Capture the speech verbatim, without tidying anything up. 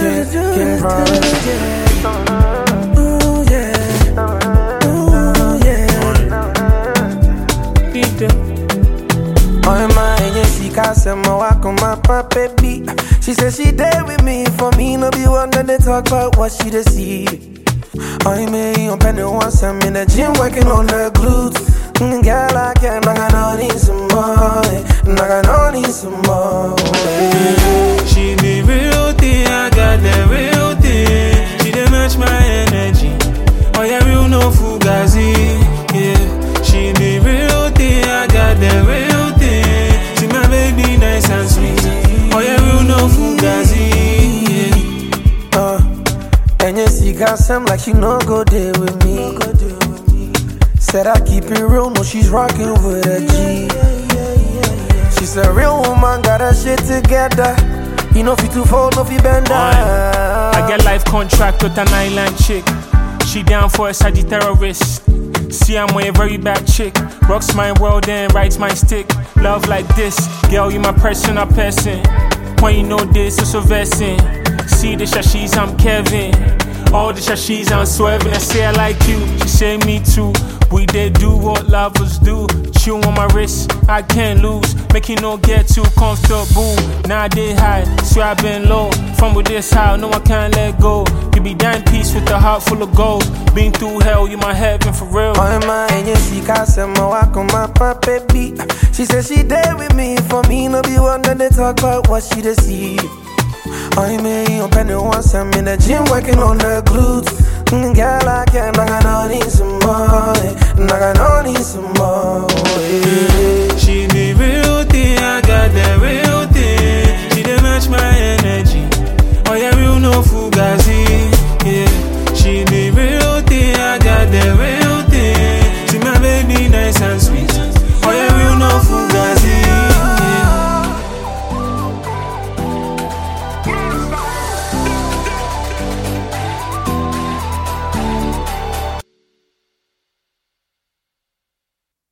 can't, can't promise. Ooh, yeah. Ooh, yeah. Oh, my, yeah, she can't say my walk on my baby. She said she there with me. For me, no be one that they talk about what she dey see. I may on penny once I'm in the gym working on the glutes. Mm, girl, I can't, I gotta need some more. I gotta need some more. She the real thing, I got the real thing. She dey match my energy. Oh yeah, real no fugazi. Yeah, she the real thing, I got the real thing. See my baby nice and sweet. Oh yeah, real no fugazi. Yeah. Uh. And you see, got some like she no go there with me. Said I keep it real, no, she's rocking with a G. She's a real woman, got her shit together. You know, if you too fold, no, if you bend down. I get life contract with an island chick. She down for a Saudi terrorist. See, I'm a very bad chick. Rocks my world and rides my stick. Love like this, girl, you my personal person. When you know this, it's a versing. See the shashis, I'm Kevin. All the shashis, I'm swerving. I say I like you, she say me too. We did do what lovers do. Chew on my wrist, I can't lose. Make you no get too comfortable. Now I did high, so I been low. From with this high, no I can't let go. You be down peace with a heart full of gold. Been through hell, you my heaven for real. Oh my, yeah, she can't say my walk on my baby. She said she there with me. For me, no be one that they talk about what she dey see. I may on penny once I'm in the gym working on the glutes. Mm, girl, I can't, I gotta need some more. I gotta need some more. Yeah.